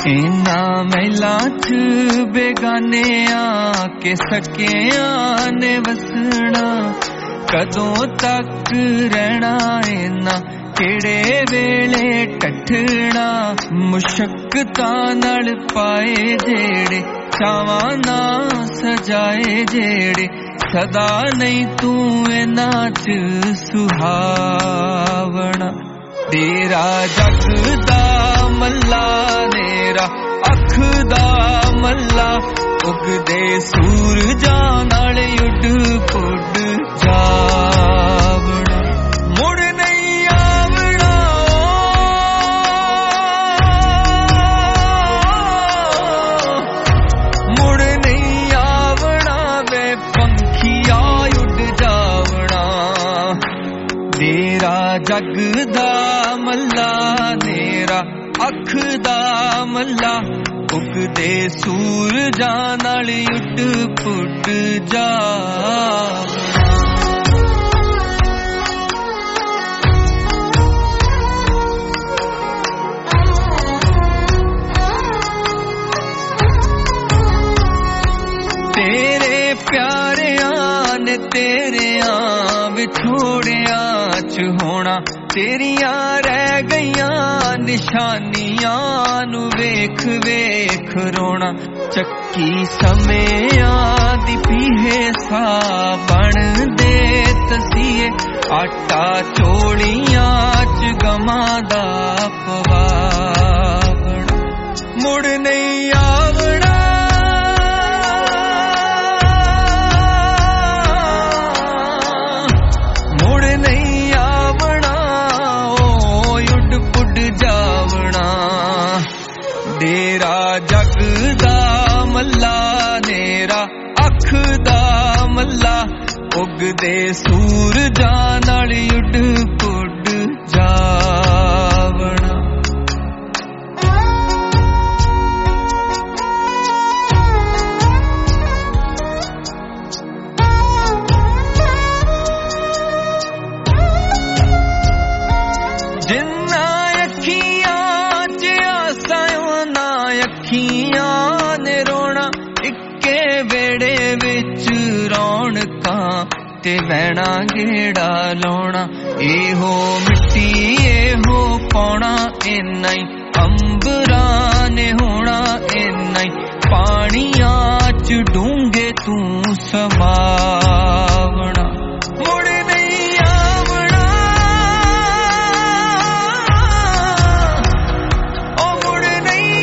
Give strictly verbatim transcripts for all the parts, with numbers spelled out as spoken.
इना मैला च बेगाने आके सकिया ने वसना कदों तक रहना इना केड़े वेले टठना मुशक्कतां नाल पाए जेड़े चावां ना सजाए जेड़े सदा नहीं तू इना च सुहावना तेरा जगदा मल्ला नेरा अख दा मल्ला उगदे सूरजां नाल उड पुड जावना मुड़ नहीं आवना मुड़ नहीं आवना वे पंखिया उड जावना तेरा जगदा मल्ला नेरा अख दा मल्ला उगदे सूरजां नाल उड पुड जा तेरे प्यारियां ने तेरियां विछोड़िया च होना तेरियां रह गईयां निशानियां नु वेख वेख रोना चक्की समेयां दी पीहे सा बन दे तसीए आटा चोलियां च गमा दा पवावना मुड़ नहीं आवना तेरा जगदा मल्ला नेरा अख दा मल्ला उगदे सूरजां नाल उड पुड जावना जिन्ना अखियां ने रोना इक्के वेड़े विच रौनकां ते वैणा गेड़ा लाउणा एहो मिट्टी एहो पौना इन्ना ही अंबरां ने होना इन्ना ही पानियां च डूंगे तू समावना मुड़ नहीं आवना ओ मुड़ नहीं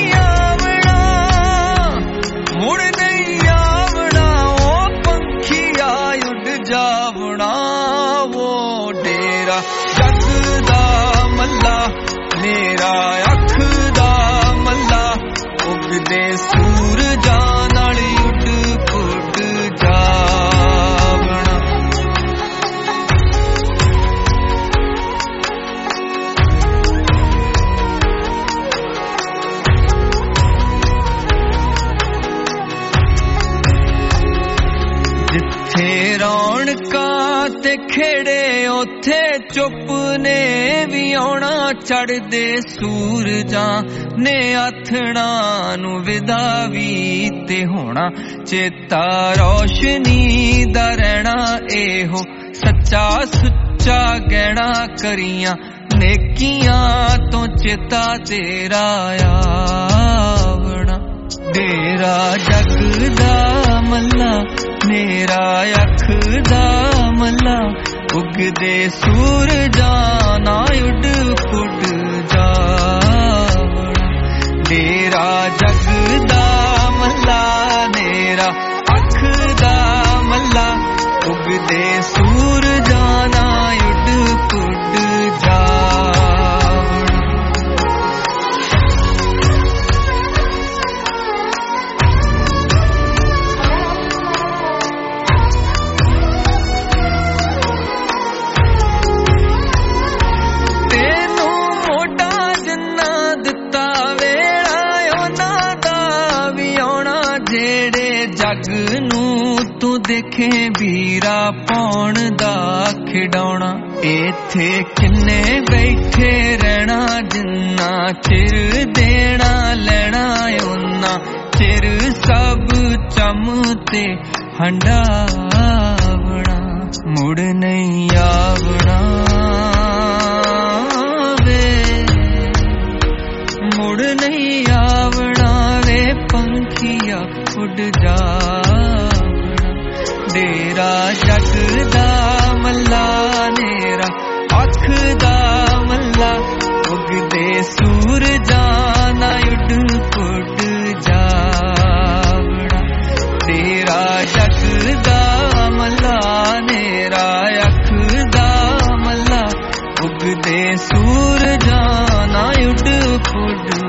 मुड़ नहीं आवना ओ पंखिया उड जावना वो डेरा जगदा मल्ला मेरा अख दा मल्ला उगदे सूरजां नाल उड पुड जावना जिथे रौनकां ते खेड़े उथे चुप ने भी आउणा चढ़दे सूरजां ने आथणा नू विदा वी ते होना चेता रोशनी दा रहना एहो सच्चा सुच्चा गहना करियां नेकियां तो चेता तेरा आवना डेरा जगदा मल्ला मेरा अख दा मल्ला उगदे सूरजां ना उड पुड जावना डेरा जगदा मल्ला मेरा अख दा मल्ला उगदे सूरजां ना उड पुड जावना जग नू तू देखे बीरा पौण दा खिडौना इत्थे किन्ने बैठे रहना जिन्ना चिर देना लेना उन्ना चिर सब चम ते हंडावना मुड़ नहीं आवना वे मुड़ नहीं आवना वे पंखिया उड़ जावना डेरा जगदा मल्ला नेरा अख दा मल्ला उगदे सूरजा ना उड़ पुड़ जावना तेरा जगदा मल्ला नेरा अख दा मल्ला उगदे सूरजा ना उड़ पुड़